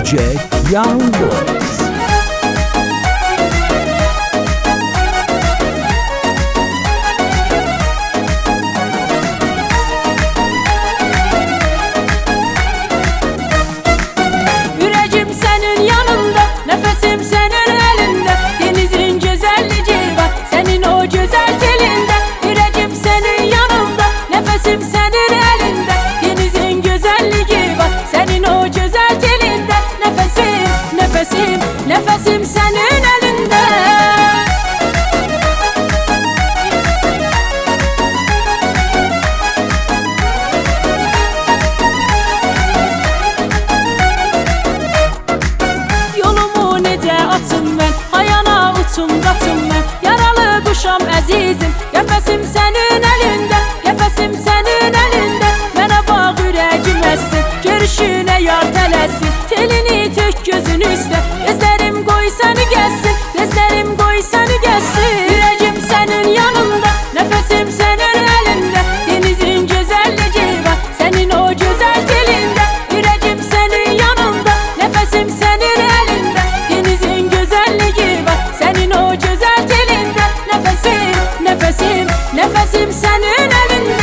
DJ Young Boys. Yüreğim senin yanında, nefesim senin elinde. Denizin güzelliği var senin o güzel telinde. Yüreğim senin yanında, nefesim senin elinde. Denizin güzelliği var senin o güzel telinde. Nefesim, nefesim, nefesim senin elinde. Yolumu necə açım mən, hayana uçum qaçım mən. Yaralı quşam əzizim, qəfəsim sənin əlində, qəfəsim sənin əlində. Mənə bax ürəyim əssin, görüşünə yar tələsin. Telini tök gözün üstə, gözlərim qoy səni gəzsin, gözlərim qoy səni gəzsin. Ürəyim sənin yanında, nəfəsim sənin əlində. Denizin gözəlliyi var sənin o gözəl telində. Ürəyim sənin yanında, nəfəsim sənin əlində. Denizin gözəlliyi var sənin o gözəl telində. Nəfəsim, nəfəsim, nəfəsim sənin əlində.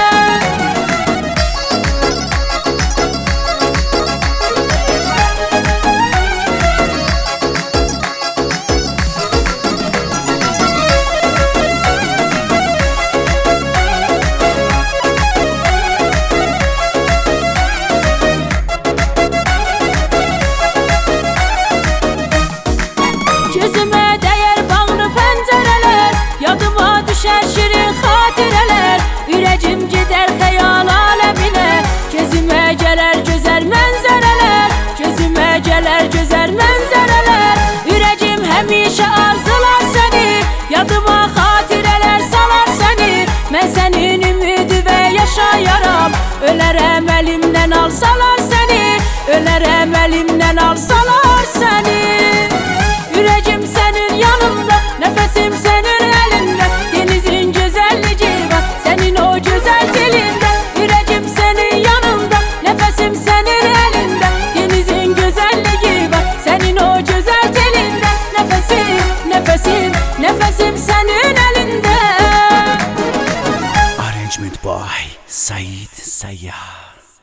Gözümə dəyər bağlı pəncərələr, yadıma düşər şirin xatirələr. Ürəyim gedər xəyal aləminə, gözümə gələr gözəl mənzərələr, gözümə gələr gözəl mənzərələr. Ürəyim həmişə arzular səni, yadıma xatirələr salar səni. Mən sənin ümidi və yaşayaram, ölərəm əlimdən alsalar səni, ölərəm əlimdən alsalar səni. Ürəyim sənin yanında, nəfəsim sənin əlində. Denizin gözəlliyi var sənin o gözəl telində. Ürəyim sənin yanında, nəfəsim sənin əlində. Denizin gözəlliyi var sənin o gözəl telində. Nəfəsim, nəfəsim, nəfəsim sənin əlində. Arrangement by Said Sayyar.